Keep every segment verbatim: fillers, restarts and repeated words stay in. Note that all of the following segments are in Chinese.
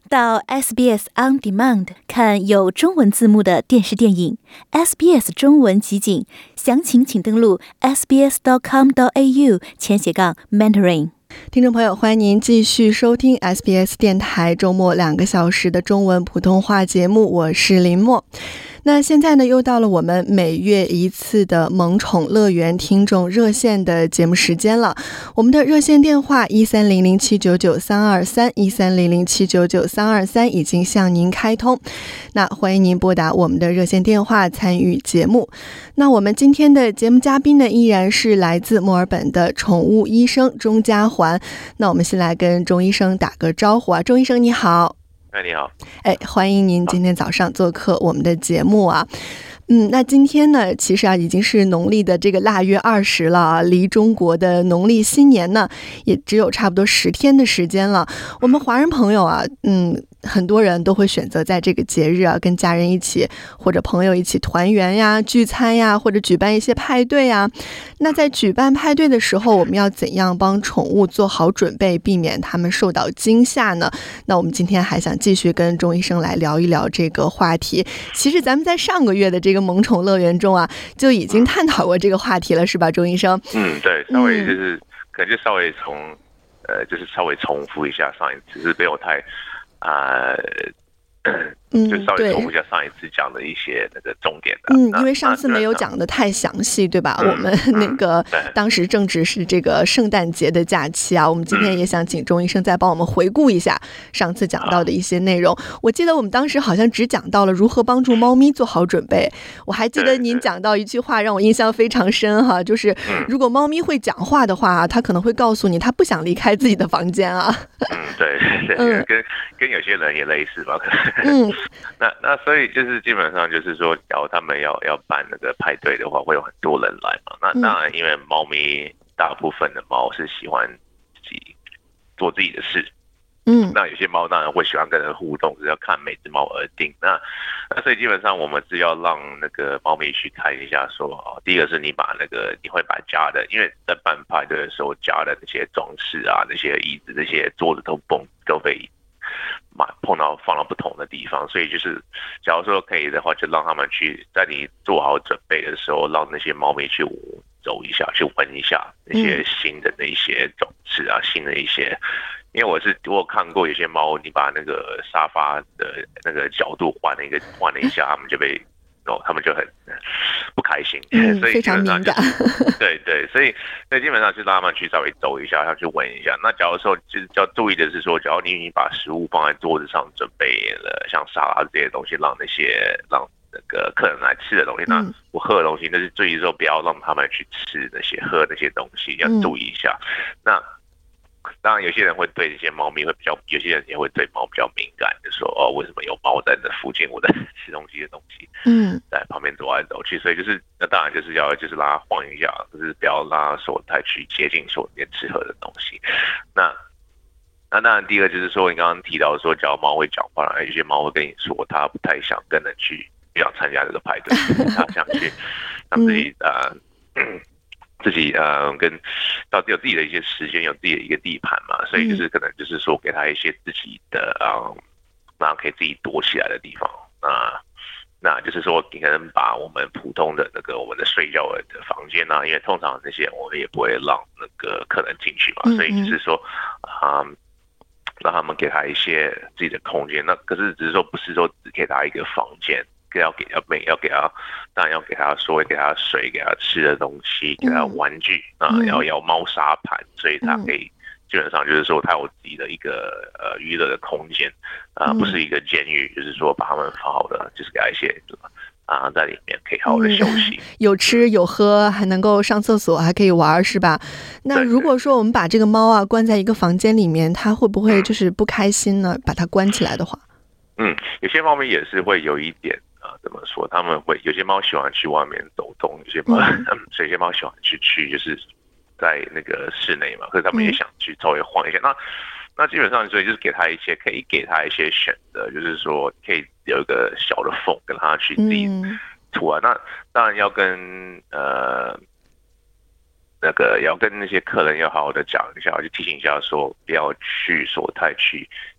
到 S B S On Demand 看有中文字幕的电视电影 S B S 中文集锦，详情请登录 s b s dot com dot a u 前斜杠 mentoring。 听众朋友，欢迎您继续收听 S B S 电台周末两个小时的中文普通话节目，我是林默。那现在呢，又到了我们每月一次的萌宠乐园听众热线的节目时间了。我们的热线电话一三零零七九九三二三一三零零七九九三二三已经向您开通，那欢迎您拨打我们的热线电话参与节目。那我们今天的节目嘉宾呢，依然是来自墨尔本的宠物医生钟家环。那我们先来跟钟医生打个招呼啊，钟医生你好。 哎，你好， 哎，欢迎您今天早上做客我们的节目啊。嗯，那今天呢，其实啊，已经是农历的这个腊月二十了啊，离中国的农历新年呢，也只有差不多十天的时间了。我们华人朋友啊，嗯，很多人都会选择在这个节日啊，跟家人一起或者朋友一起团圆呀、聚餐呀，或者举办一些派对呀。那在举办派对的时候，我们要怎样帮宠物做好准备，避免它们受到惊吓呢？那我们今天还想继续跟钟医生来聊一聊这个话题。其实咱们在上个月的这个萌宠乐园中啊，就已经探讨过这个话题了，是吧，钟医生？ 嗯，对，稍微就是、嗯、可能就稍微从呃，就是稍微重复一下上一次，是没有太啊。呃就稍微重复一下上一次讲的一些那个重点的。 嗯，因为上次没有讲的太详细，对吧？嗯、我们那个、嗯、当时正值是这个圣诞节的假期啊，我们今天也想请钟医生再帮我们回顾一下上次讲到的一些内容。我记得我们当时好像只讲到了如何帮助猫咪做好准备。我还记得您讲到一句话让我印象非常深哈，就是如果猫咪会讲话的话，它可能会告诉你它不想离开自己的房间啊。 嗯，对对对，嗯、跟跟有些人也类似吧。嗯。那那所以就是基本上就是说，假如他们要要办那个派对的话，会有很多人来嘛。那当然，因为猫咪大部分的猫是喜欢自己做自己的事，嗯，那有些猫当然会喜欢跟人互动，是要看每只猫而定。那那所以基本上我们是要让那个猫咪去看一下说，哦，第一个是你把那个你会把家的，因为在办派对的时候家的那些装饰啊、那些椅子、那些桌子都崩都被碰到放到不同的地方，所以就是假如说可以的话，就让他们去在你做好准备的时候，让那些猫咪去走一下，去闻一下那些新的那些种子啊，新的一些。因为我是我有看过有些猫，你把那个沙发的那个角度换了一个换了一下，他们就被。哦，他们就很不开心， 嗯、 所以基本上就非常敏感。 对对，所以所以基本上就让他们去稍微走一下，要去闻一下。那假如说就是要注意的是说，假如你把食物放在桌子上准备了，像沙拉这些东西，让那些让那个客人来吃的东西，那我喝的东西，那是注意说不要让他们去吃那些喝那些东西，要注意一下。嗯、那。当然，有些人会对这些猫咪会比较，有些人也会对猫比较敏感，就说哦，为什么有猫在那附近，我在吃东西的东西，嗯，在旁边走来走去，所以就是那当然就是要就是让它晃一下，可是不要让它手太去接近手里面吃喝的东西。那那当然，第一个就是说，你刚刚提到说，假如猫会讲话，有些猫会跟你说，它不太想跟人去，不想参加这个派对，它想去让自己呃。嗯自己呃跟到底有自己的一些时间，有自己的一个地盘嘛，所以就是可能就是说给他一些自己的嗯，然后可以自己躲起来的地方啊。那就是说，你可能把我们普通的那个我们的睡觉的房间啊，因为通常那些我们也不会让那个客人进去嘛，所以就是说啊、嗯，让他们给他一些自己的空间。那可是只是说不是说只给他一个房间。要给要每要给他，当然要给他所谓给他水，给他吃的东西，给他玩具啊、嗯，要要猫砂盘，所以他可以基本上就是说他有自己的一个呃娱乐的空间啊、呃，不是一个监狱，就是说把他们好好的，就是给他一些啊在里面可以好好的休息、嗯， 有吃有喝，还能够上厕所，还可以玩，是吧？那如果说我们把这个猫啊关在一个房间里面，它会不会就是不开心呢？把它关起来的话， 嗯，有些猫咪也是会有一点。怎么说？他们会有些猫喜欢去外面走动，有些猫，嗯、所以有些猫喜欢去去就是在那个室内嘛，可是他们也想去稍微晃一下。嗯、那那基本上所以就是给他一些可以给他一些选择，就是说可以有一个小的缝，跟他去自己涂啊。嗯、那当然要跟呃那个要跟那些客人要好好的讲一下，就提醒一下说不要去说太去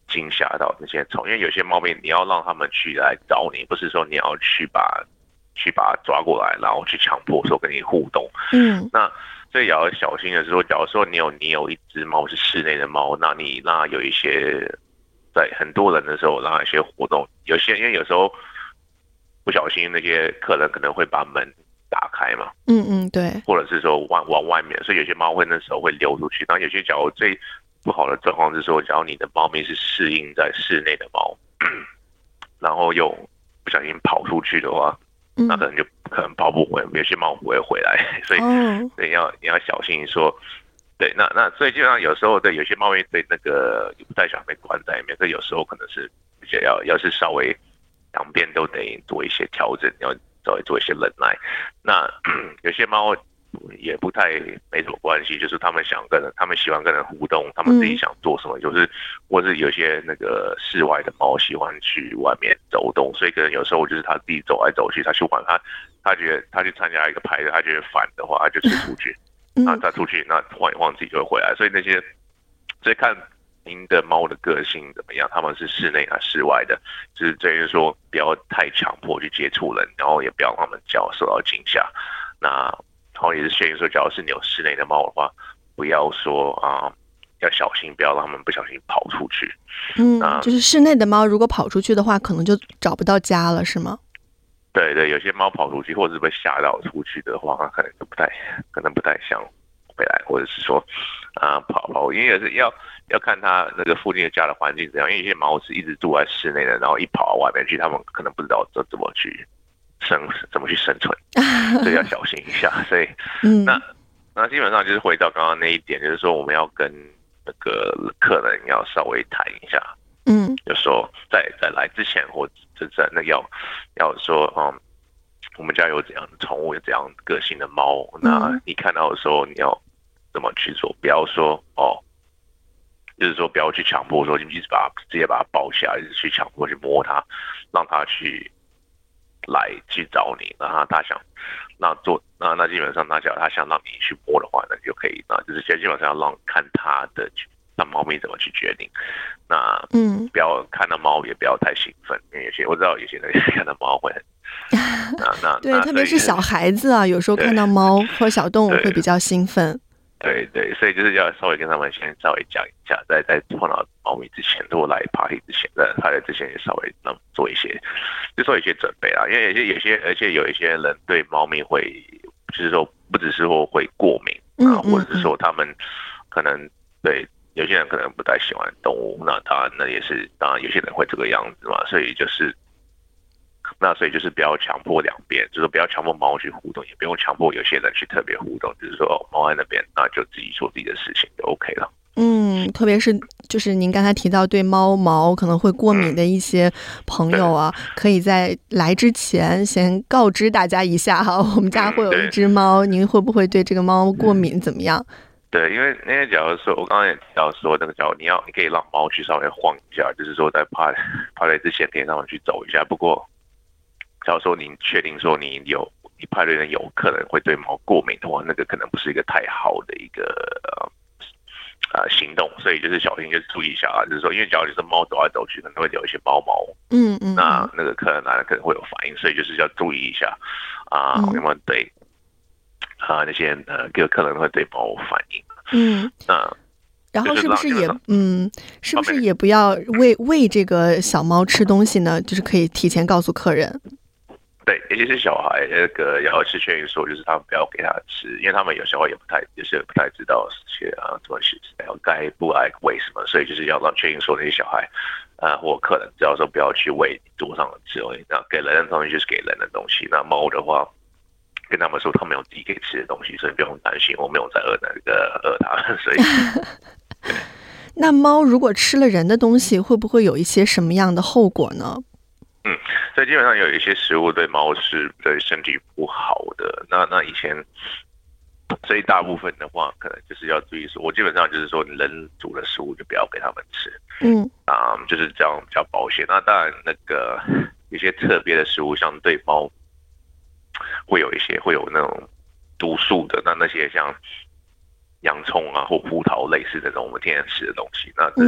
惊吓到那些虫，因为有些猫咪你要让他们去来找你，不是说你要去把去把它抓过来，然后去强迫说跟你互动。 嗯， 那所以也要小心的是说，假如说你有你有一只猫是室内的猫，那你让它有一些在很多人的时候让它一些活动，有些因为有时候不小心那些客人可能会把门打开嘛， 嗯嗯，对， 或者是说往往外面，所以有些猫会那时候会溜出去。然后有些假如最不好的状况是说，假如你的猫咪是适应在室内的猫，然后又不小心跑出去的话，那可能就可能跑不回，有些猫不会回来，所以所以要你要小心说，对，那那所以基本上有时候对有些猫咪对那个不太想被关在里面，所以有时候可能是要要是稍微两边都得做一些调整，要稍微做一些忍耐。那有些猫也不太没什么关系，就是他们想跟人，他们喜欢跟人互动，他们自己想做什么，嗯、就是或是有些那个室外的猫喜欢去外面走动，所以可能有时候就是他自己走来走去，他去玩，他他觉得他去参加一个派对，他觉得烦的话，他就出去，那他出去那晃一晃自己就会回来，所以那些所以看您的猫的个性怎么样，他们是室内还是室外的，就是这就是说不要太强迫去接触人，然后也不要让他们脚受到惊吓，那。然后也是建议说，假如是你有室内的猫的话，不要说啊、呃，要小心，不要让它们不小心跑出去。 嗯，呃、就是室内的猫如果跑出去的话，可能就找不到家了，是吗？ 对对，有些猫跑出去，或者是被吓到出去的话，它可能就不太，可能不太想回来，或者是说啊、呃、跑跑，因为也是要要看它那个附近的家的环境怎样。因为有些猫是一直住在室内的，然后一跑到外面去，它们可能不知道怎怎么去。生怎么去生存，所以要小心一下。所以，嗯、那那基本上就是回到刚刚那一点，就是说我们要跟那个客人要稍微谈一下，嗯，就说在在来之前或者在那要要说，嗯，我们家有怎样的宠物，有怎样个性的猫，那你看到的时候你要怎么去做？不要说哦，就是说不要去强迫说，你一直把它直接把它抱起来，一直去强迫去摸它，让它去。来去找你，然后他想那做那那基本上，那假如他想让你去摸的话，那你就可以，那就是基本上要让看他的，让猫咪怎么去决定。那嗯，不要看到猫也不要太兴奋，因为有些我知道有些人看到猫会很，那那对，特别是小孩子啊，有时候看到猫或小动物会比较兴奋。 对对，所以就是要稍微跟他们先稍微讲一下，在在碰到猫咪之前，或来 party 之前，在 party 之前也稍微让做一些，就做一些准备啦。因为有些有些，而且有一些人对猫咪会，就是说不只是说会过敏啊，或者是说他们可能对有些人可能不太喜欢动物，那当然那也是当然有些人会这个样子嘛，所以就是。那所以就是不要强迫两边，就是不要强迫猫去互动，也不用强迫有些人去特别互动，就是说哦，猫在那边，那就自己做自己的事情就 OK 了。 嗯，特别是就是您刚才提到对猫毛可能会过敏的一些朋友啊，嗯、可以在来之前先告知大家一下哈，我们家会有一只猫，嗯、您会不会对这个猫过敏？怎么样？ 对，因为那些假如说，我刚刚也提到说，那个假如你要，你可以让猫去稍微晃一下，就是说在趴趴在之前可以让它去走一下，不过。假如说您确定说你有你派对人有可能会对猫过敏的话，那个可能不是一个太好的一个呃呃行动，所以就是小心，就是注意一下啊，就是说，因为假如就是猫走来走去，可能会有一些猫毛，嗯嗯，那那个客人来了可能会有反应，所以就是要注意一下啊，有没有对啊那些呃各个客人会对猫反应，嗯，那。 然后是不是也嗯，是不是也不要喂喂这个小猫吃东西呢？就是可以提前告诉客人。 对，尤其是小孩，那个要是劝说，就是他们不要给他吃，因为他们有时候也不太，有些不太知道些啊，怎么是该不该喂什么，所以就是要让劝说那些小孩，呃，或客人，只要说不要去喂桌上的吃东西，那给人的东西就是给人的东西。那猫的话，跟他们说他们有自己可以吃的东西，所以不用担心，我没有在饿那个饿它，所以。 那猫如果吃了人的东西，会不会有一些什么样的后果呢？ 嗯，所以基本上有一些食物对猫是对身体不好的。那那以前，所以大部分的话，可能就是要注意说，我基本上就是说，人煮的食物就不要给他们吃。嗯，啊、嗯，就是这样比较保险。那当然，那个有些特别的食物，像对猫会有一些会有那种毒素的，那那些像。洋葱啊，或葡萄类似的这种我们天然吃的东西，那这是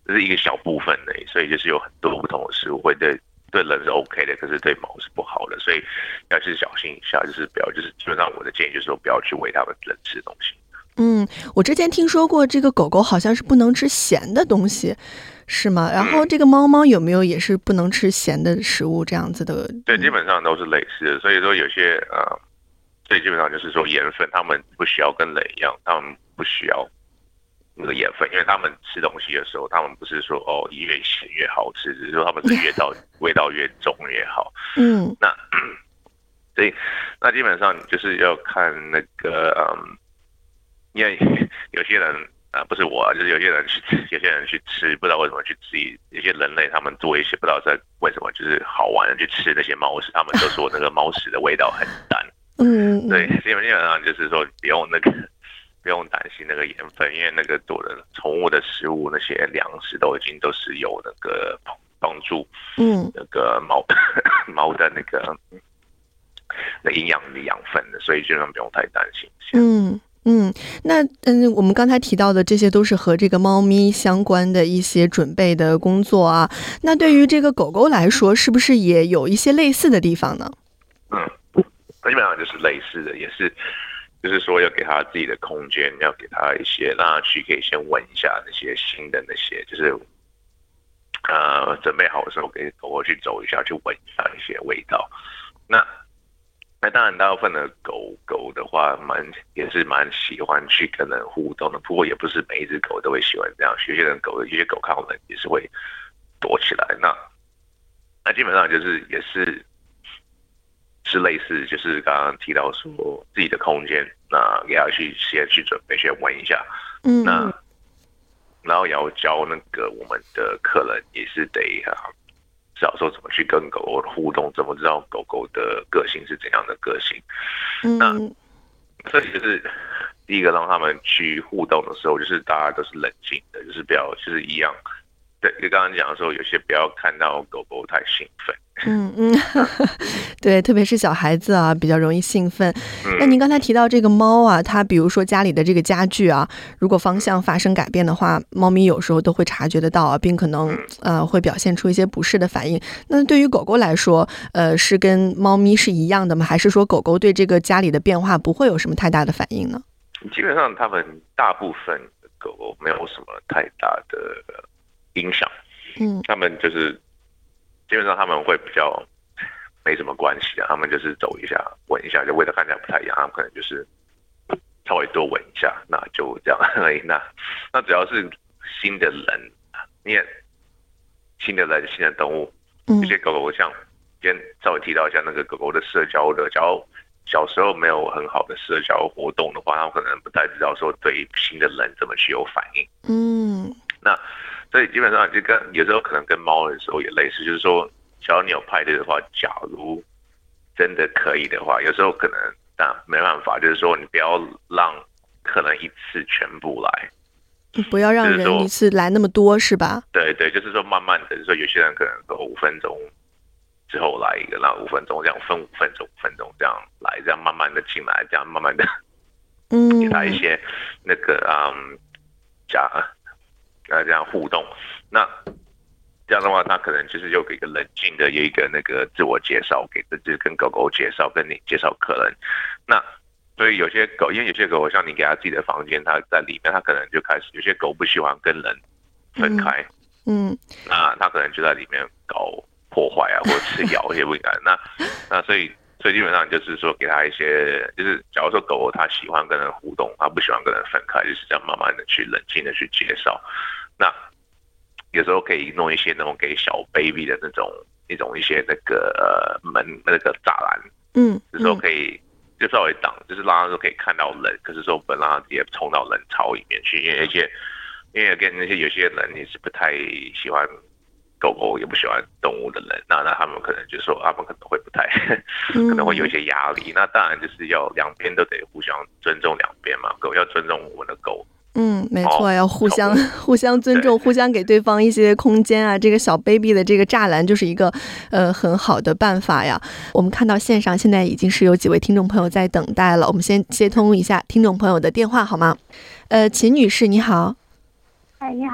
这是一个小部分而已，所以就是有很多不同的食物会对对人是 OK 的，可是对猫是不好的，所以要去小心一下，就是不要，就是基本上我的建议就是说不要去喂它们人吃的东西。 嗯，我之前听说过这个狗狗好像是不能吃咸的东西，是吗？然后这个猫猫有没有也是不能吃咸的食物这样子的？ 对，基本上都是类似的，所以说有些呃，所以基本上就是说盐分，他们不需要跟人一样，他们不需要那个盐分，因为他们吃东西的时候，他们不是说哦越咸越好吃，只是说他们是越到味道越重越好。 嗯， 那所以那基本上就是要看那个嗯。因为有些人啊、呃，不是我、啊，就是有些人去吃，有些人去吃，不知道为什么去吃。有些人类他们做一些不知道在为什么，就是好玩的去吃那些猫屎，他们都说那个猫屎的味道很淡。 嗯， 对，基本上就是说不用那个不用担心那个盐分，因为那个做的宠物的食物那些粮食都已经都是有那个帮助， 嗯， 那个猫猫的那个那营养的养分的，所以基本上不用太担心。 嗯。嗯，那嗯，我们刚才提到的这些都是和这个猫咪相关的一些准备的工作啊。那对于这个狗狗来说，是不是也有一些类似的地方呢？ 嗯，基本上就是类似的，也是，就是说要给它自己的空间，要给它一些让它去可以先闻一下那些新的那些，就是呃准备好的时候给狗狗去走一下，去闻一下一些味道。那那当然，大部分的狗狗的话，蛮也是蛮喜欢去跟人互动的。不过也不是每一只狗都会喜欢这样，有些人狗，有些狗看到人也是会躲起来。那那基本上就是也是是类似，就是刚刚提到说自己的空间，那也要去先去准备，先闻一下。 嗯， 那然后也要教那个我们的客人也是得啊。知道说怎么去跟狗狗互动，怎么知道狗狗的个性是怎样的个性。 嗯， 那所以就是第一个让他们去互动的时候，就是大家都是冷静的，就是不要就是一样。对，就刚刚讲的时候，有些不要看到狗狗太兴奋。 嗯嗯，对，特别是小孩子啊，比较容易兴奋。 嗯、 那您刚才提到这个猫啊，它比如说家里的这个家具啊，如果方向发生改变的话，猫咪有时候都会察觉得到啊，并可能呃会表现出一些不适的反应。那对于狗狗来说，呃，是跟猫咪是一样的吗？还是说狗狗对这个家里的变化不会有什么太大的反应呢？ 基本上，它们大部分狗狗没有什么太大的影响。 嗯， 他们就是基本上他们会比较没什么关系啊，他们就是走一下闻一下，就味道看起来不太一样，他们可能就是稍微多闻一下，那就这样而已。那那只要是新的人，你也新的人、新的动物，这些狗狗像今天稍微提到一下那个狗狗的社交的，假如小时候没有很好的社交活动的话，他们可能不太知道说对新的人怎么去有反应。 嗯， 那所以基本上就跟有时候可能跟猫的时候也类似，就是说，只要你有派对的话，假如真的可以的话，有时候可能但没办法，就是说你不要让可能一次全部来， 不要让人一次来那么多，是吧？ 对对，就是说慢慢的，就是说有些人可能说五分钟之后来一个，那五分钟这样分五分钟、五分钟这样来，这样慢慢的进来，这样慢慢的， 嗯， 给他一些那个嗯加。呃，这样互动，那这样的话，他可能就是有一个冷静的，有一个那个自我介绍，给就是跟狗狗介绍，跟你介绍客人。那所以有些狗，因为有些狗像你给他自己的房间，它在里面，它可能就开始有些狗不喜欢跟人分开， 嗯，嗯那它可能就在里面搞破坏啊，或者吃咬一些不敢。那那所以。所以基本上就是说，给他一些，就是假如说狗狗它喜欢跟人互动，它不喜欢跟人分开，就是这样慢慢的去冷静的去介绍。那有时候可以弄一些那种给小 baby 的那种一种一些那个呃门那个栅栏， 嗯， 有时候可以就稍微挡，就是让它说可以看到人，可是说不能让它直接冲到人潮里面去，因为一些因为跟那些有些人你是不太喜欢。狗狗也不喜欢动物的人，那那他们可能就说他们可能会不太，可能会有一些压力。那当然就是要两边都得互相尊重两边嘛，狗要尊重我们的狗。 嗯，没错，要互相互相尊重，互相给对方一些空间啊。这个小 baby 的这个栅栏就是一个呃很好的办法呀。我们看到线上现在已经是有几位听众朋友在等待了，我们先接通一下听众朋友的电话好吗？呃，秦女士你好。 哎，你好。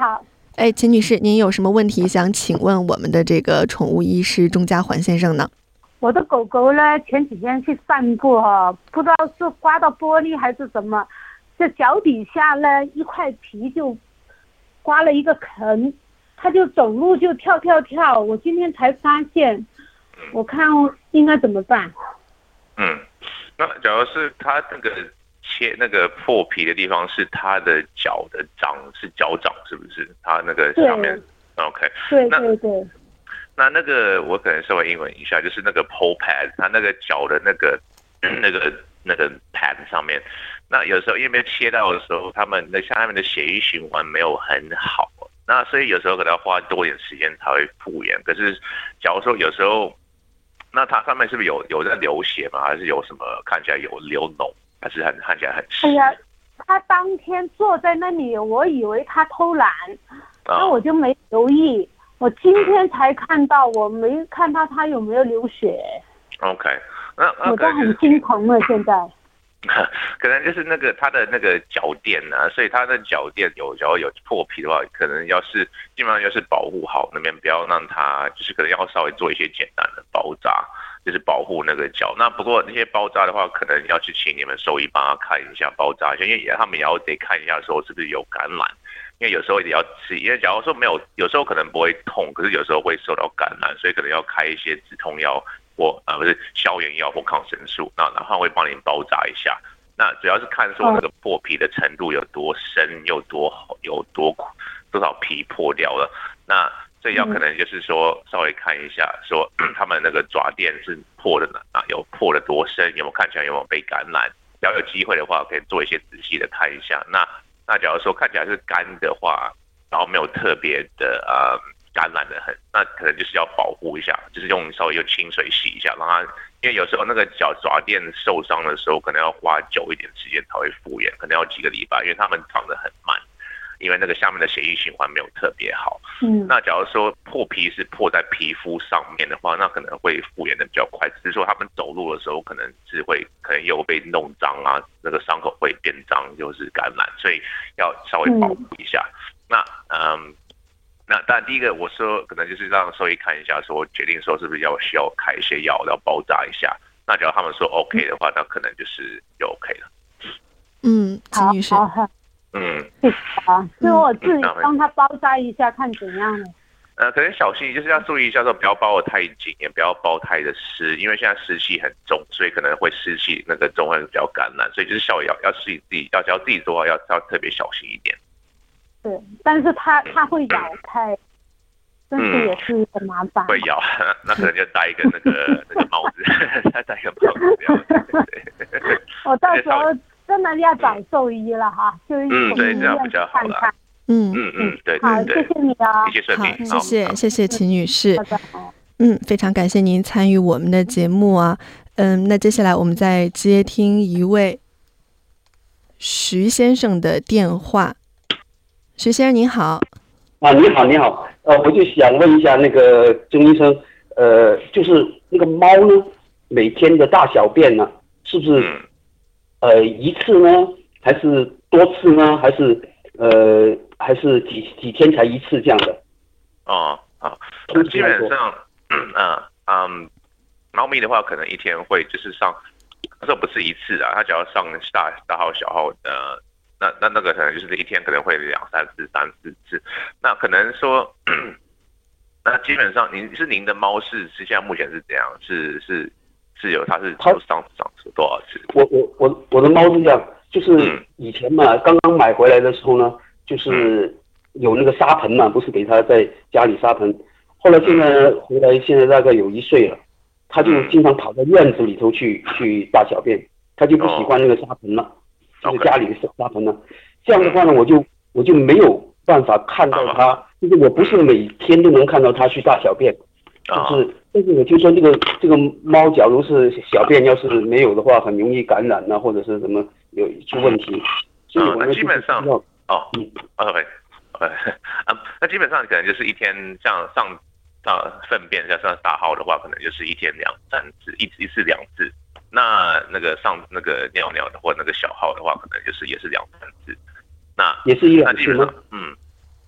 哎，秦女士，您有什么问题想请问我们的这个宠物医师钟家环先生呢？ 我的狗狗呢，前几天去散步哈、哦，不知道是刮到玻璃还是什么，这脚底下呢一块皮就刮了一个坑，它就走路就跳跳跳，我今天才发现，我看应该怎么办？ 嗯，那假如是它那个切那个破皮的地方是它的脚的掌，是脚掌是不是？它那个上面 ，OK， 对对对。 那那个我可能稍微英文一下，就是那个 paw pad， 它那个脚的那个那个那个 pad 上面，那有时候因为切到的时候，他们那下面的血液循环没有很好，那所以有时候可能要花多点时间才会复原。可是假如说有时候，那它上面是不是有有在流血吗？还是有什么看起来有流脓，还是很看起来很湿？ 哎呀，他当天坐在那里，我以为他偷懒，那、哦、我就没留意。我今天才看到，我没看到他有没有流血。 OK， 那那我都很心疼了，现在。 可能就是那个他的那个脚垫啊，所以他的脚垫有只要有破皮的话，可能要是基本上要是保护好那边，不要让它就是可能要稍微做一些简单的包扎，就是保护那个脚。那不过那些包扎的话，可能要去请你们兽医帮他看一下包扎一下，因为他们也要得看一下说是不是有感染。因为有时候也要吃，因为假如说没有，有时候可能不会痛，可是有时候会受到感染，所以可能要开一些止痛药或啊不是消炎药或抗生素，那然后会帮你包扎一下。那主要是看说那个破皮的程度有多深，有多有多多少皮破掉了。那所以要可能就是说稍微看一下，说他们那个爪垫是破的啊，有破的多深，有没有看起来有没有被感染？要有机会的话，可以做一些仔细的看一下。那那假如说看起来是干的话，然后没有特别的呃感染的很，那可能就是要保护一下，就是用稍微用清水洗一下，让它，因为有时候那个脚爪垫受伤的时候，可能要花久一点时间才会复原，可能要几个礼拜，因为它们长得很慢，因为那个下面的血液循环没有特别好。嗯，那假如说破皮是破在皮肤上面的话，那可能会复原的比较快，只是说他们走路的时候可能是会可能又被弄脏啊，那个伤口会变脏，就是感染，所以要稍微保护一下。嗯、那嗯，那当然第一个我说可能就是让兽医看一下，说决定说是不是要需要开一些药，要包扎一下。那只要他们说 OK 的话，那可能就是就 OK 了。 嗯，秦女士。 嗯， 对啊，所以我自己帮他包扎一下，看怎样了。 呃，可能小心，就是要注意一下，说不要包得太紧，也不要包太的湿，因为现在湿气很重，所以可能会湿气那个重会比较感染，所以就是小要要自己自己要要自己做，要要特别小心一点。 对，但是他他会咬开，真是也是很麻烦。 会咬，那可能就戴一个那个那个帽子，再戴一个帽子这样。 我到时候真的要找兽医了哈，就是嗯，对，这样比较好了。 嗯嗯嗯，对对对， 好，谢谢你啊， 谢谢顺利， 谢谢谢谢秦女士。 好的，好。 嗯，非常感谢您参与我们的节目啊。嗯，那接下来我们再接听一位徐先生的电话。徐先生您好。 啊，你好，你好。呃，我就想问一下那个钟医生，呃，就是那个猫呢，每天的大小便呢，是不是、嗯、呃一次呢，还是多次呢，还是呃还是几几天才一次这样的？ 哦，好，那基本上，嗯嗯嗯，猫咪的话，可能一天会就是上，这不是一次啊，它只要上大大号小号的。那那那个可能就是一天可能会两三次、三四次，那可能说，那基本上您是您的猫是是现在目前是怎样？是是是有它是上上多少次？ 我我我我的猫是这样，就是以前嘛，刚刚买回来的时候呢，就是有那个沙盆嘛，不是给它在家里沙盆，后来现在回来现在大概有一岁了，它就经常跑到院子里头去去大小便，它就不喜欢那个沙盆了。就是家里的沙盆呢，这样的话呢，我就我就没有办法看到它，就是我不是每天都能看到它去大小便，就是但是我就说这个这个猫，假如是小便要是没有的话，很容易感染啊，或者是什么有出问题，所以我那基本上哦，嗯 ，OK， 啊，那基本上可能就是一天像上上粪便，像上大号的话，可能就是一天两三次，一一次两次。那那个上那个尿尿的或那个小号的话，可能就是也是两三次。那也是一两次吗？ 嗯，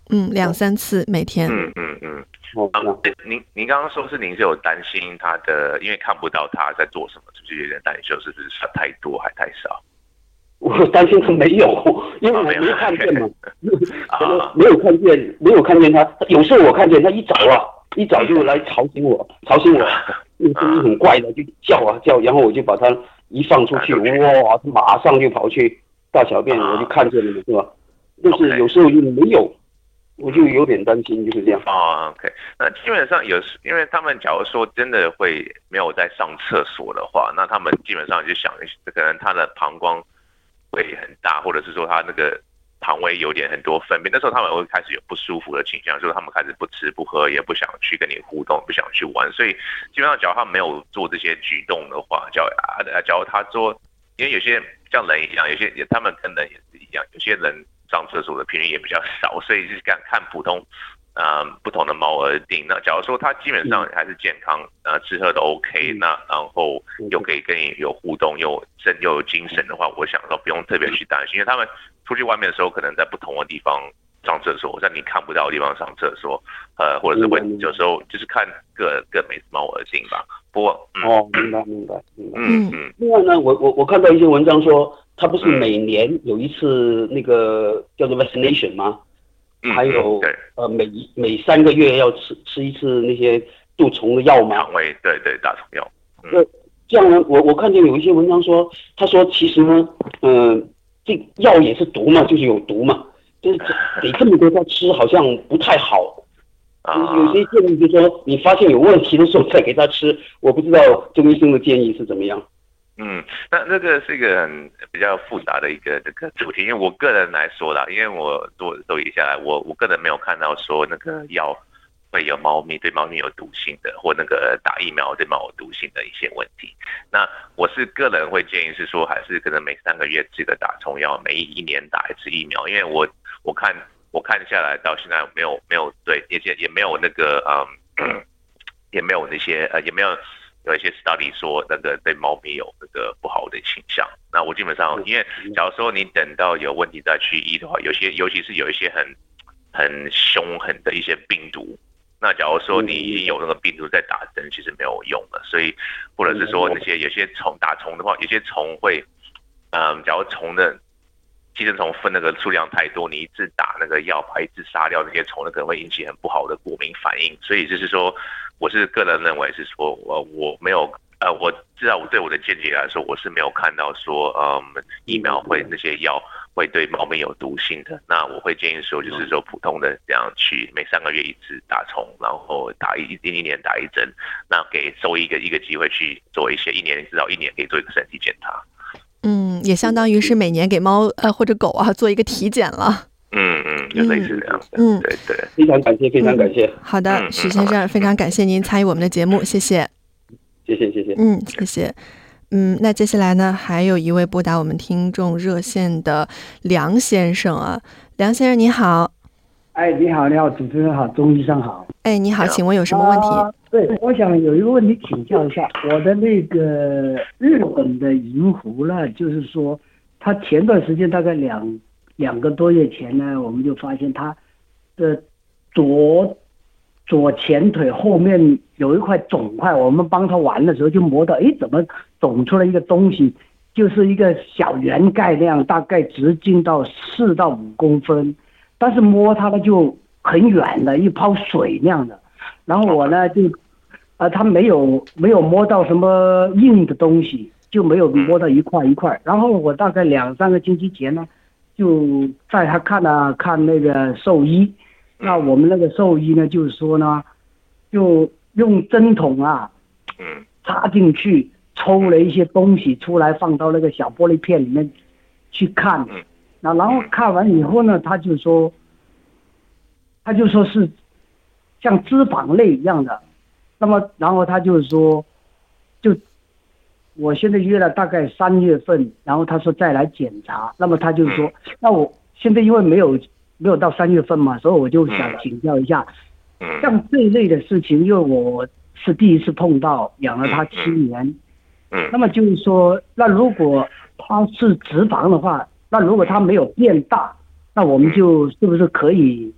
嗯，两三次每天。 嗯嗯嗯。 哦， 啊，您您刚刚说是您是有担心他的，因为看不到他在做什么，是不是有点担心，是不是太多还太少？ 我担心他没有，因为我没有看见嘛，啊，没有看见，没有看见他。有时候我看见他一早啊，一早就来吵醒我，吵醒我，那个声音很怪的，就叫啊叫，然后我就把他一放出去，哇，他马上就跑去大小便，我就看见了，是吧？但是有时候又没有。我就有点担心，就是这样。 哦 ，OK， 那基本上有时，因为他们假如说真的会没有在上厕所的话，那他们基本上就想，可能他的膀胱会很大，或者是说他那个肠胃有点很多粪便，那时候他们会开始有不舒服的倾向，就是他们开始不吃不喝，也不想去跟你互动，不想去玩，所以基本上假如他没有做这些举动的话，假如假如他做，因为有些像人一样，有些他们跟人也是一样，有些人上厕所的频率也比较少，所以是看看普通，呃，不同的猫而定。那假如说它基本上还是健康，呃，吃喝都 OK，那然后又可以跟你有互动，又身又有精神的话，我想说不用特别去担心，因为他们出去外面的时候，可能在不同的地方上厕所，在你看不到的地方上厕所，呃，或者是会有时候就是看各各每只猫而定吧。不过，嗯、 哦，明白明白明白。 嗯嗯。 另外呢，我我我看到一些文章说，它不是每年有一次那个叫做 vaccination 吗？ 嗯、 还有、 嗯、 呃每每三个月要吃吃一次那些杜虫的药吗？ 肠胃对对大虫药。 嗯、这样呢，我我看见有一些文章说，他说其实呢，嗯、呃，这药也是毒嘛，就是有毒嘛，就是给这么多他吃好像不太好。啊，有些建议就是说，你发现有问题的时候再给他吃。我不知道钟医生的建议是怎么样。 嗯，那这个是一个很比较复杂的一个这个主题，因为我个人来说啦，因为我做收集下来，我我个人没有看到说那个药会有猫咪对猫咪有毒性的，或那个打疫苗对猫有毒性的一些问题。那我是个人会建议是说，还是可能每三个月吃个打虫药，每一年打一次疫苗，因为我我看。我看下来到现在没有没有对，也也没有那个嗯，也没有那些呃，也没有有一些 study 说那个对猫咪有那个不好的倾向。那我基本上，因为假如说你等到有问题再去医的话，有些尤其是有一些很很凶狠的一些病毒，那假如说你已经有那个病毒在打针，其实没有用了。所以或者是说那些有些虫打虫的话，有些虫会嗯，假如虫的。寄生虫分那个数量太多，你一次打那个药，把一次杀掉那些虫，那可能会引起很不好的过敏反应。所以就是说，我是个人认为是说，我我没有呃，我至少我对我的见解来说，我是没有看到说，嗯，疫苗会那些药会对猫咪有毒性的。那我会建议说，就是说普通的这样去每三个月一次打虫，然后打一一年打一针，那给兽医一个一个机会去做一些一年至少一年可以做一个身体检查。 嗯，也相当于是每年给猫呃或者狗啊做一个体检了。 嗯嗯，就类似这样子。 嗯， 对对， 非常感谢，非常感谢。 嗯、好的，许先生，非常感谢您参与我们的节目，谢谢。 谢谢谢谢。 嗯，谢谢。嗯，那接下来呢，还有一位拨打我们听众热线的梁先生啊，梁先生你好。 哎，你好，你好，主持人好，钟医生好。 哎，你好，请问有什么问题？ 啊、对，我想有一个问题请教一下，我的那个日本的银狐呢，就是说，它前段时间大概两两个多月前呢，我们就发现它的左左前腿后面有一块肿块，我们帮它玩的时候就摸到，哎，怎么肿出了一个东西，就是一个小圆盖那样，大概直径到四到五公分。但是摸它的就很远的一泡水那样的，然后我呢就，呃，它没有没有摸到什么硬的东西，就没有摸到一块一块。然后我大概两三个星期前呢，就带他看了看那个兽医，那我们那个兽医呢就是说呢，就用针筒啊，插进去抽了一些东西出来，放到那个小玻璃片里面去看。那然后看完以后呢，他就说，他就说是像脂肪类一样的。那么，然后他就说，就我现在约了大概三月份，然后他说再来检查。那么他就说，那我现在因为没有没有到三月份嘛，所以我就想请教一下，像这一类的事情，因为我是第一次碰到，养了它七年。那么就是说，那如果它是脂肪的话，那如果它没有变大，那我们就是不是可以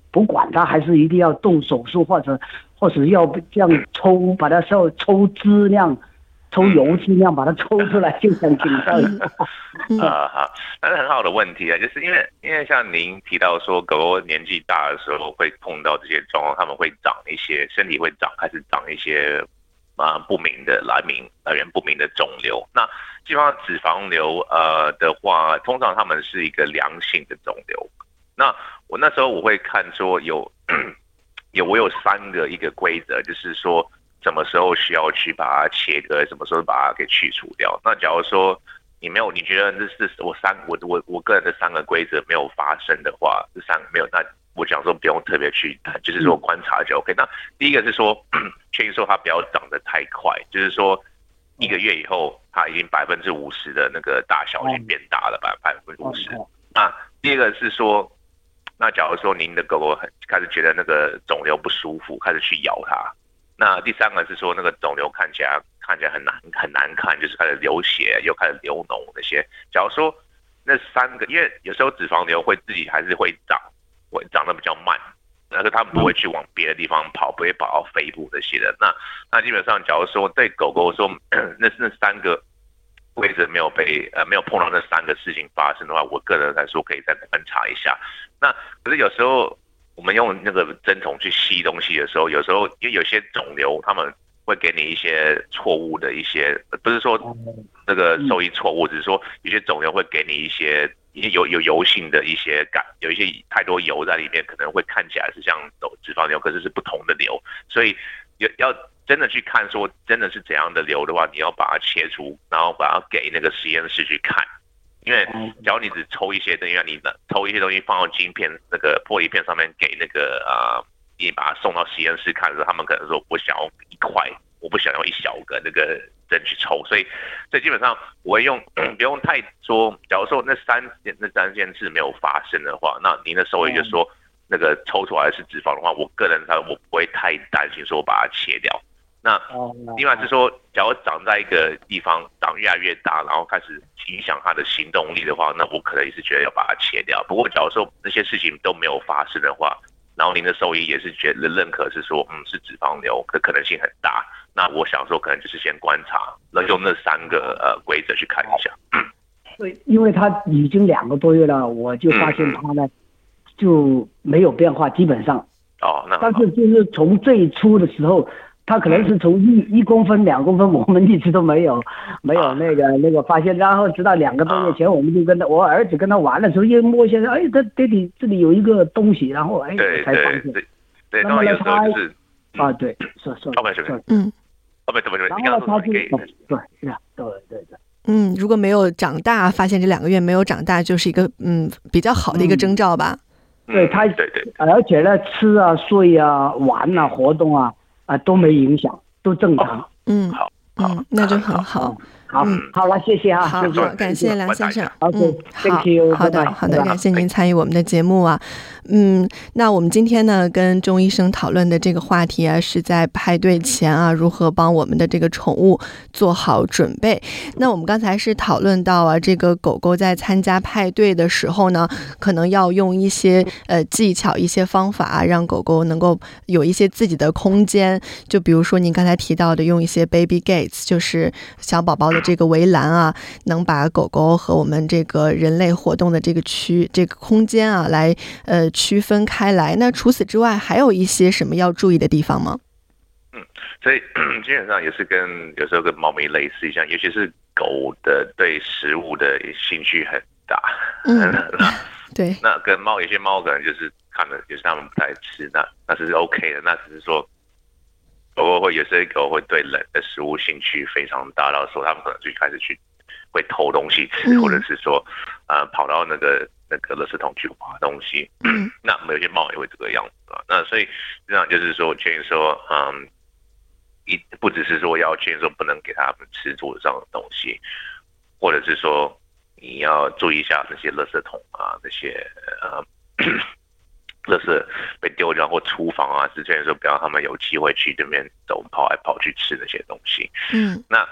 不管它，还是一定要动手术，或者或者要这样抽，把它抽抽脂量。抽油尽量把它抽出来，就想请教一下。 啊好，那是很好的问题啊，就是因为因为像您提到说，狗狗年纪大的时候会碰到这些状况，它们会长一些身体会长开始长一些啊、呃、不明的来源来源不明的肿瘤。那基本上脂肪瘤呃的话，通常它们是一个良性的肿瘤。那我那时候我会看说有有我有三个一个规则，就是说。什么时候需要去把它切割，什么时候把它给去除掉。那假如说你没有，你觉得这是我三我我我个人的三个规则没有发生的话，这三个没有，那我讲说不用特别去谈，就是说观察就 OK。那第一个是说，确定说它不要长得太快，就是说一个月以后它已经百分之五十的那个大小已经变大了吧，百分之五十。那第二个是说，那假如说您的狗狗很开始觉得那个肿瘤不舒服，开始去咬它。那第三个是说，那个肿瘤看起来看起来很难很难看，就是开始流血，又开始流脓那些。假如说那三个，因为有时候脂肪瘤会自己还是会长，会长得比较慢，但是它不会去往别的地方跑，不会跑到肺部这些的。那那基本上，假如说对狗狗说，那那三个规则没有被呃没有碰到那三个事情发生的话，我个人来说可以再观察一下。那可是有时候。我们用那个针筒去吸东西的时候，有时候因为有些肿瘤，他们会给你一些错误的一些，不是说那个兽医错误，只是说有些肿瘤会给你一些有有油性的一些感，有一些太多油在里面，可能会看起来是像脂肪瘤，可是是不同的瘤，所以要真的去看说真的是怎样的瘤的话，你要把它切除，然后把它给那个实验室去看。因为假如你只抽一些东西，你抽一些东西放到晶片那个玻璃片上面给那个啊、呃，你把它送到实验室看的时候，他们可能说我想要一块，我不想要一小个那个针去抽，所以所以基本上我会用不用太说，假如说那三件那三件事没有发生的话，那您的兽医就说那个抽出来是脂肪的话，我个人他我不会太担心说把它切掉。那另外是说，假如长在一个地方长越来越大，然后开始影响它的行动力的话，那我可能也是觉得要把它切掉。不过假如说那些事情都没有发生的话，然后您的兽医也是觉得认可是说，嗯，是脂肪瘤的可能性很大。那我想说，可能就是先观察，然后用那三个呃规则去看一下。 对，因为他已经两个多月了，我就发现他呢、嗯、就没有变化，基本上。 哦，那但是就是从最初的时候。他可能是从一一公分、两公分，我们一直都没有没有那个那个发现，然后直到两个多月前，我们就跟他我儿子跟他玩的时候，一摸一下，哎，他爹地这里有一个东西，然后哎才发现。 对对， 那么呢，他就是啊，对，是是是， 嗯，哦不，怎么怎么， 然后他就对对对对对。 嗯，如果没有长大，发现这两个月没有长大，就是一个嗯比较好的一个征兆吧。 对他，对对，而且呢，吃啊、睡啊、玩啊、活动啊。啊，都没影响，都正常。 嗯， 好， 嗯，那就很好。 好，好了，谢谢啊， 好，感谢梁先生。 嗯， 好，好的，好的，感谢您参与我们的节目啊。嗯，那我们今天呢，跟钟医生讨论的这个话题啊，是在派对前啊，如何帮我们的这个宠物做好准备。那我们刚才是讨论到啊，这个狗狗在参加派对的时候呢，可能要用一些呃技巧、一些方法、啊，让狗狗能够有一些自己的空间。就比如说您刚才提到的，用一些 baby gates， 就是小宝宝的这个围栏啊，能把狗狗和我们这个人类活动的这个区这个空间啊，来呃。区分开来。那除此之外还有一些什么要注意的地方吗？ 嗯，所以基本上也是跟有时候跟猫咪类似一样，尤其是狗的对食物的兴趣很大。 嗯，那对， 那跟猫有些猫可能就是看了，有些他们不太吃，那那是 OK 的。那只是说狗狗会有些狗会对冷的食物兴趣非常大，到时候他们可能就开始去会偷东西吃，嗯、或者是说呃跑到那个。那个垃圾桶去挖东西，嗯、那有些猫也会这个样子啊。那所以这样就是说，建议说，嗯，一不只是说要建议说不能给他们吃桌子上的东西，或者是说你要注意一下那些垃圾桶啊，那些呃，垃圾被丢掉或厨房啊，是建议说不要让他们有机会去这边走跑来跑去吃那些东西。 嗯， 那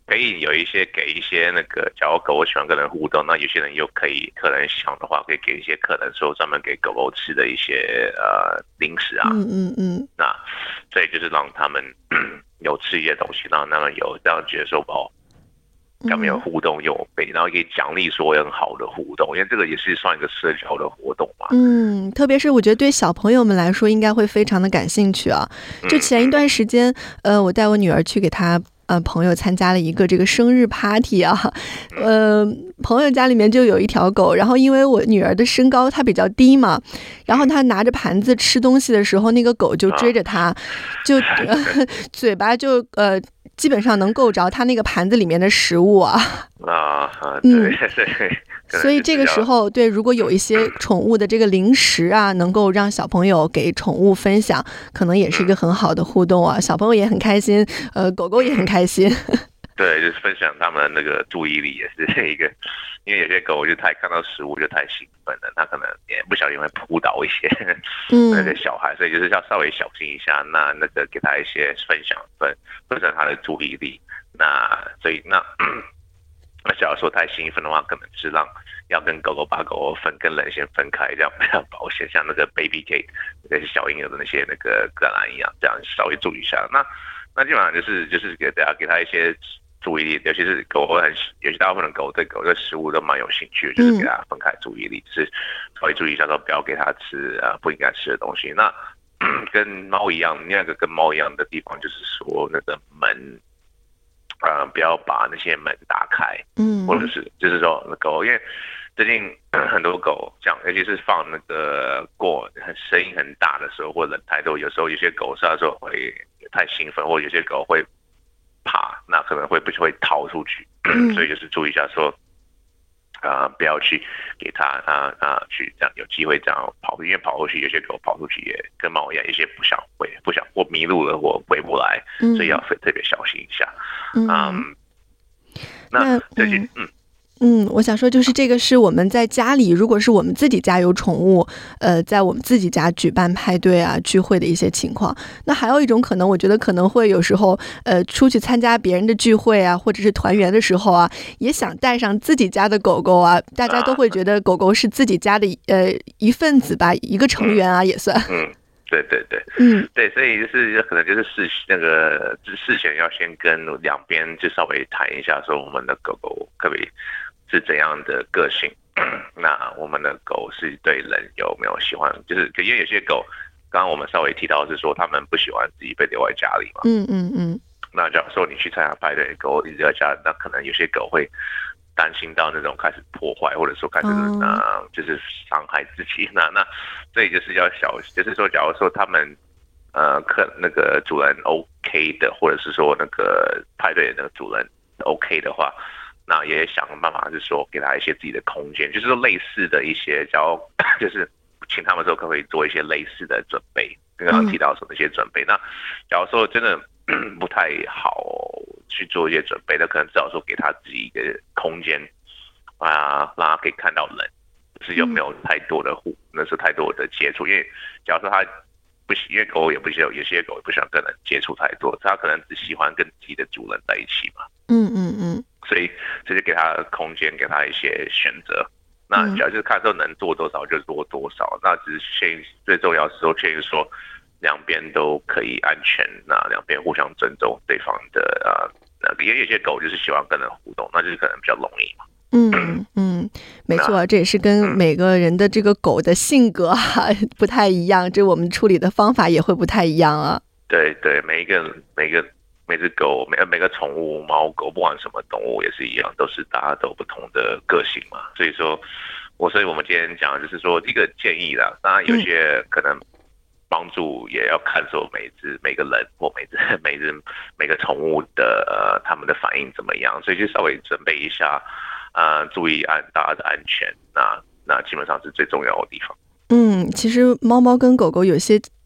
可以有一些给一些那个，假如狗狗喜欢跟人互动，那有些人又可以可能想的话，可以给一些可能说专门给狗狗吃的一些呃零食啊， 嗯嗯嗯， 那所以就是让他们有吃一些东西，让他们有这样觉得说哦，他们有互动有被，然后可以奖励说很好的互动，因为这个也是算一个社交的活动嘛。 嗯，特别是我觉得对小朋友们来说，应该会非常的感兴趣啊。就前一段时间，呃，我带我女儿去给她。呃，朋友参加了一个这个生日 party 啊，呃，朋友家里面就有一条狗，然后因为我女儿的身高她比较低嘛，然后她拿着盘子吃东西的时候，那个狗就追着她，就、呃、嘴巴就呃基本上能够着她那个盘子里面的食物啊。 啊，对对。嗯所以这个时候，对，如果有一些宠物的这个零食啊，能够让小朋友给宠物分享，可能也是一个很好的互动啊。小朋友也很开心，呃，狗狗也很开心。 对，就是分享他们的那个注意力也是一个，因为有些狗就太看到食物就太兴奋了，它可能也不小心会扑倒一些那个小孩，所以就是要稍微小心一下。那那个给他一些分享分分散他的注意力。那所以那。那假如说太兴奋的话，可能是让要跟狗狗把狗狗分跟人先分开，这样比较保险。像那个 baby gate， 那些小婴儿的那些那个橄榄一样，这样稍微注意一下。那那基本上就是就是给大家给他一些注意力，尤其是狗狗很，尤其大部分的狗对狗对食物都蛮有兴趣的，就是给它分开注意力，就是稍微注意一下，说不要给它吃呃不应该吃的东西。那跟猫一样，另外一个跟猫一样的地方就是说那个门。呃，不要把那些门打开，嗯，或者是就是说狗，因为最近很多狗这样，尤其是放那个过很声音很大的时候，或者人太多，有时候有些狗是那时候会太兴奋，或者有些狗会怕，那可能会不会逃出去，嗯、所以就是注意一下说。啊、呃，不要去给它啊啊去这样有机会这样跑，因为跑过去有些狗跑出去也跟猫一样，有些不想回，不想或迷路了或回不来，嗯、所以要特别小心一下。嗯，嗯那这些嗯。 嗯，我想说就是这个是我们在家里，如果是我们自己家有宠物，呃，在我们自己家举办派对啊聚会的一些情况。那还有一种可能，我觉得可能会有时候，呃，出去参加别人的聚会啊，或者是团圆的时候啊，也想带上自己家的狗狗啊，大家都会觉得狗狗是自己家的呃一份子吧，一个成员啊也算。 嗯。对对对，嗯，对，所以就是可能就是事那个事前要先跟两边就稍微谈一下，说我们的狗狗可不可以是怎样的个性，那我们的狗是对人有没有喜欢，就是因为有些狗，刚刚我们稍微提到是说他们不喜欢自己被留在家里嘛， 嗯嗯嗯， 那假如说你去参加派对，狗一直在家，那可能有些狗会。担心到那种开始破坏，或者说开始嗯、呃，就是伤害自己。那那所以就是要小，就是说，假如说他们呃，可那个主人 OK 的，或者是说那个派对的那个主人 OK 的话，那也想办法是说给他一些自己的空间，就是说类似的一些，假如就是请他们说可不可以做一些类似的准备，刚刚提到说那些准备。嗯、那假如说真的。不太好去做一些准备，那可能至少说给他自己一个空间啊，让他可以看到人，就是有没有太多的互，那是太多的接触。因为假如说他不喜，因为狗也不喜，有些狗也不想跟人接触太多，他可能只喜欢跟自己的主人在一起嘛。 嗯嗯嗯。 所以这就给他空间，给他一些选择。那假如就是看说能做多少就做多少，那只是先最重要是说，确实说。两边都可以安全，那两边互相尊重对方的呃，那也有些狗就是喜欢跟人互动，那就是可能比较容易嘛。 嗯嗯，没错，这也是跟每个人的这个狗的性格啊不太一样，这我们处理的方法也会不太一样啊。 对对，每一个每个每只狗，每每个宠物，猫狗不管什么动物也是一样，都是大家都有不同的个性嘛。所以说，我所以我们今天讲的就是说一个建议啦，当然有些可能。帮助也要看说每只每个人或每只每只每个宠物的呃他们的反应怎么样，所以就稍微准备一下，呃，注意安大家的安全，那那基本上是最重要的地方。 嗯，其实猫猫跟狗狗有些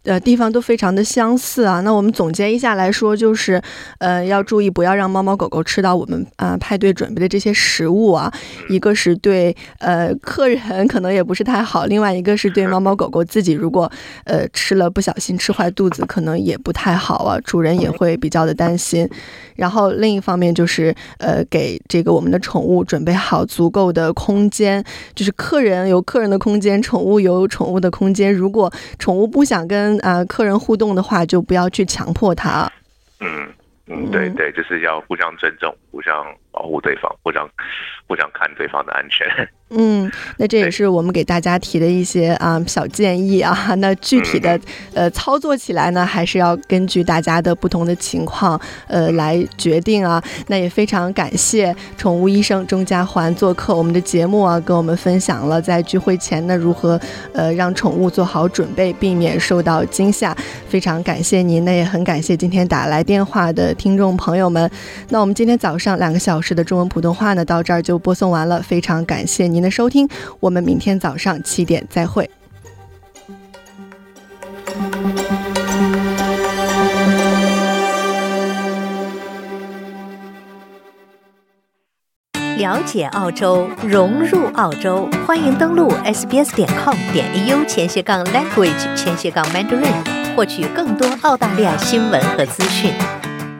呃地方都非常的相似啊。那我们总结一下来说，就是呃要注意不要让猫猫狗狗吃到我们啊、呃、派对准备的这些食物啊。一个是对呃客人可能也不是太好，另外一个是对猫猫狗狗自己，如果呃吃了不小心吃坏肚子，可能也不太好啊，主人也会比较的担心。然后另一方面就是呃给这个我们的宠物准备好足够的空间，就是客人有客人的空间，宠物有宠物的空间。如果宠物不想跟呃客人互动的话，就不要去强迫它。 嗯嗯，对对，就是要互相尊重，互相保护对方，互相互相看对方的安全。 嗯，那这也是我们给大家提的一些啊小建议啊。那具体的呃操作起来呢，还是要根据大家的不同的情况呃来决定啊。那也非常感谢宠物医生钟家环做客我们的节目啊，跟我们分享了在聚会前呢如何呃让宠物做好准备，避免受到惊吓。非常感谢您，那也很感谢今天打来电话的听众朋友们。那我们今天早上两个小时的中文普通话呢，到这儿就播送完了，非常感谢您的收听，我们明天早上七点再会。 了解澳洲，融入澳洲，欢迎登录 s b s 点 com 点 a u 前斜杠 language 前斜杠 mandarin，获取更多澳大利亚新闻和资讯。